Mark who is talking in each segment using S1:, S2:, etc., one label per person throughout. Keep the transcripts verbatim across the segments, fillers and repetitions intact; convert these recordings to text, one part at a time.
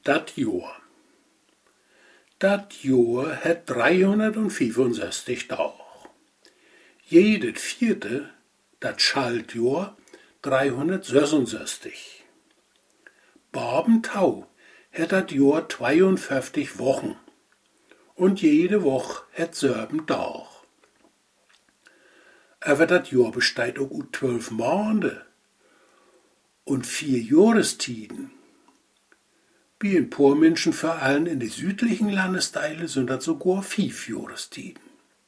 S1: Dat Johr. Dat Johr het dreihundertfünfundsechzig Tage. Jedes vierte, dat Schaltjohr, dreihundertsechsundsechzig. Babentau het dat Johr zweiundfünfzig Wochen und jede Woche het sieben Tag. Aber dat Johr besteht auch aus zwölf Monate und vier Jahrestiden. Bei ein paar Menschen, vor allem in den südlichen Landesteilen, sind das sogar fünf Jahrestiden.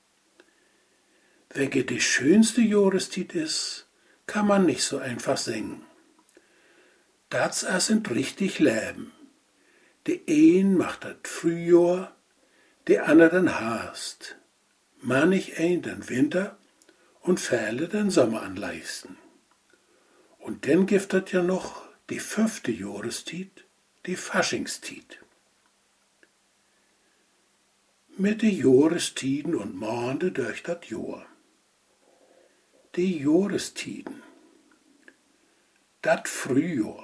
S1: Welche die schönste Jahrestid ist, kann man nicht so einfach sagen. Das sind richtig Leben. Die ein macht das Frühjahr, die andere den Herbst, manch ein den Winter und viele den Sommer anleisten. Und dann gibt es ja noch die fünfte Jahrestid, die Faschingstid. Mit den Jahrestiden und Monde durch das Jahr. Die Jahrestiden. Dat Frühjahr.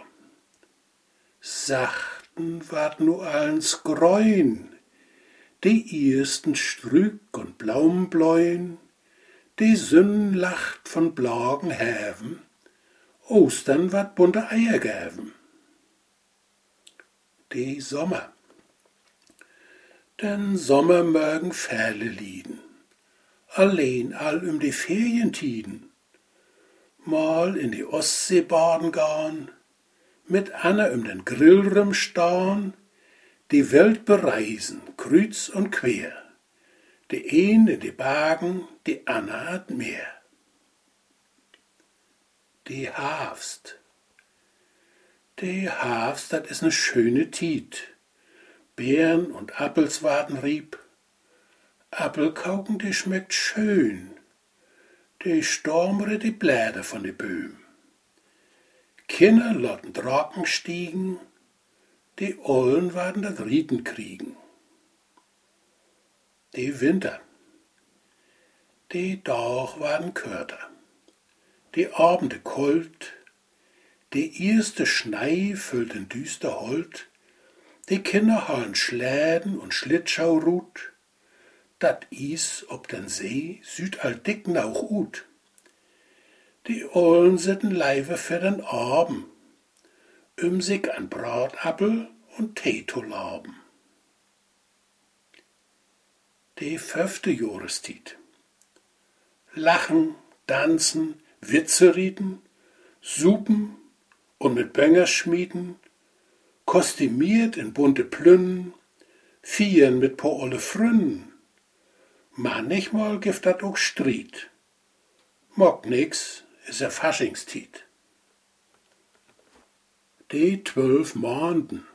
S1: Sachten ward nu allens Gräun. Die ersten Strück und Blaumbläuen. Die Sünn lacht von blagen Häven. Ostern ward bunte Eier gäven. Die Sommer. Den Sommer mögen viele lieden, allein all um die Ferientiden, mal in die Ostsee baden gehen, mit Anna um den Grillrum stehen, die Welt bereisen, kreuz und quer, die een in die Bergen, die Anna hat Meer. Die Herbst. Die Herbst, das ist ne schöne Tiet. Beeren und Appels warten rieb. Appelkauken, die schmeckt schön. Die stormere die Blätter von de Böhm. Kinder lotten Draken stiegen. Die Ollen werden das Rieten kriegen. Die Winter. Die Tag waren kürter. Die Abende kalt. Die erste Schnee füllt den düster Holt, die Kinder haben Schläden und Schlittschaurut, dat Is ob den See süd all dick nauch ut. Die Ollen sitten leive für den Abend, um sich an Bratappel und Tee zu laben. Die fünfte Jahrestid. Lachen, tanzen, Witze rieten, supen, und mit Bönger schmieden, kostümiert in bunte Plünnen, vieren mit po olle Frünnen. Manchmal gibt dat auch Streit. Mock nix, is a Faschingstid. Die zwölf Monden.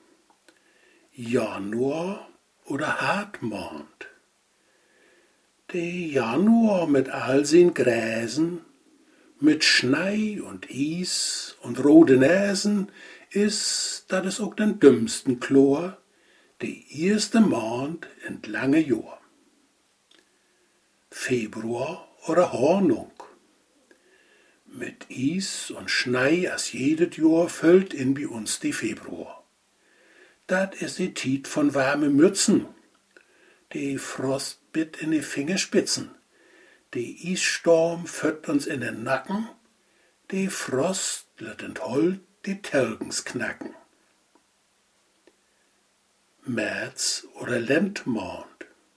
S1: Januar oder Hartmond. Die Januar mit all sin Gräsen, mit Schnee und Is und rote Näsen is, dat is auch den dümmsten Chlor, die erste Mond in lange Jahr. Februar oder Hornung. Mit Is und Schnee as jedes Jahr füllt in bei uns die Februar. Dat is die Tiet von warme Mützen, die Frost bit in die Fingerspitzen. Die Eissturm führt uns in den Nacken, die Frost lässt entholt die Telgens knacken. März oder Lentmond.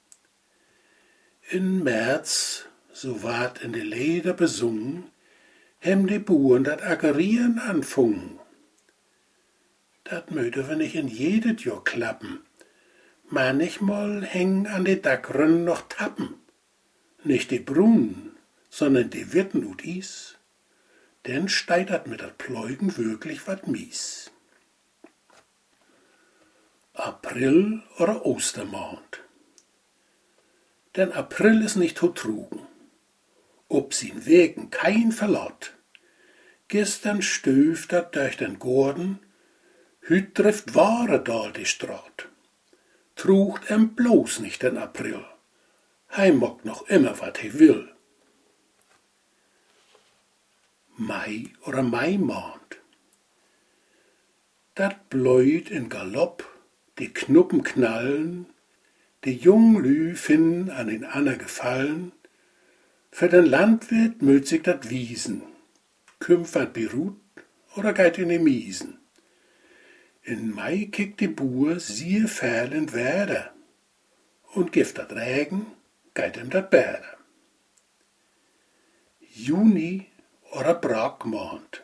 S1: In März, so ward in de Leder besungen, hem die Buren dat Aggerieren anfungen. Dat möchte wir nicht in jedes Jahr klappen, manchmal hängen an de Dackrön noch Tappen. Nicht die Brunnen, sondern die Wirten und Is, denn steitert mit dat Pläugen wirklich wat mies. April oder Ostermond. Denn April ist nicht tot trugen, ob sin Wegen kein Verlaut. Gestern stöft dat durch den Gorden, hüt trifft Ware dal die Straat. Trucht em bloß nicht den April. Hei mock noch immer, wat he will. Mai oder Maimond. Dat bläut in Galopp, die Knuppen knallen, die jungen Lü finden an den Anner gefallen. Für den Landwirt möt sich dat wiesen, kümpfert Birut oder geit in die Miesen. In Mai kickt die Buhr siehe fählend Werder und gift dat Regen, geit ihm dat Bäder. Juni oder Bragmond.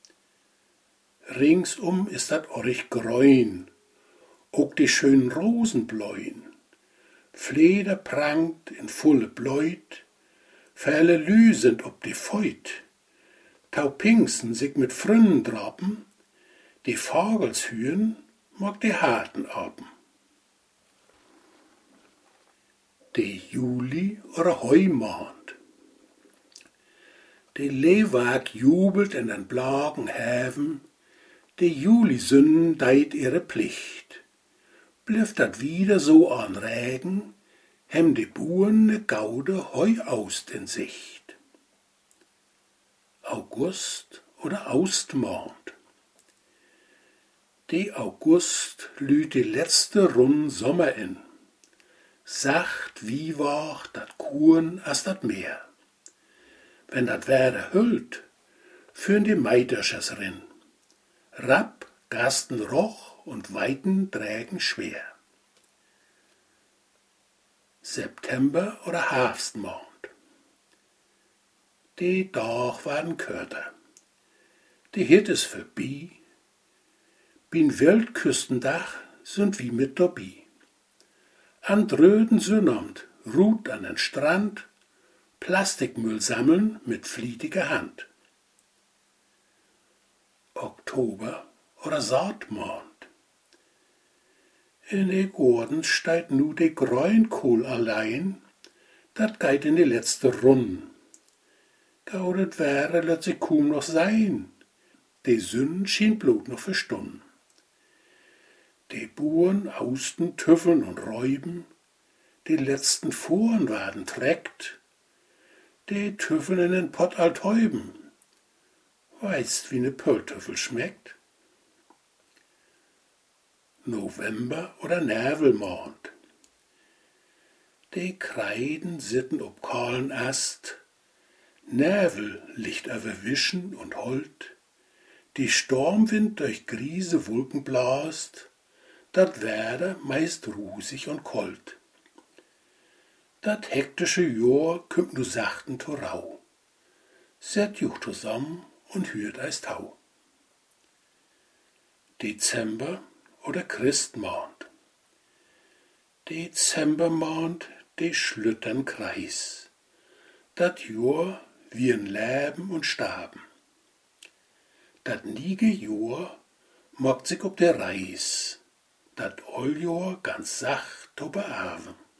S1: Ringsum ist dat orrig Gräun, ook die schönen Rosen bläuen. Fleder prangt in volle Bläut, fäle Lü sind ob die Feut. Taupingsen sich mit Frünnen drappen, die Vogelshühen mag die Harten aben. Die Juli oder Heumond. Die Leewag jubelt in den blagen Häfen, die Julisünden deit ihre Pflicht. Blifft dat wieder so an Regen, hem die Buren ne Gaude Heu aust in Sicht. August oder Austmond. Die August lüht die letzte Runn Sommer in. Sacht wie wach dat Kuren as dat Meer. Wenn dat Werder hüllt, führen die Meiderschers rin. Rapp, Gasten roch und Weiten trägen schwer. September oder Herbstmond. Die Dag waren kürter. Die Hit is vorbei. Bin Weltküstendach sind wie mit dabei. An dröden Sünnamt ruht an den Strand, Plastikmüll sammeln mit flietiger Hand. Oktober oder Saatmond. In de Gorden steigt nu de Grünkohl allein, dat geit in die letzte Runn. Gaudet wäre, let sich kaum noch sein, de Sünn schien blut noch verstunnen. Die Buren austen tüffeln und räuben, die letzten Fuhren werden treckt, die tüffeln in den Pott altäuben. Weißt, wie ne Pölltüffel schmeckt? November oder Nervelmond. Die Kreiden sitten ob kahlen Ast, Nervel liegt über Wischen und Holt, die Stormwind durch griese Wolken blast, dat Werder meist rusig und kolt. Dat hektische Jahr kümmt nu sachten torau, set juch zusammen und hürt eis Tau. Dezember oder Christmond. Dezembermond, de schlüttern Kreis, dat Jahr wie ein Leben und Starben. Dat niege Jahr mogt sich ob der Reis, dat Olljahr ganz sacht ober Arven.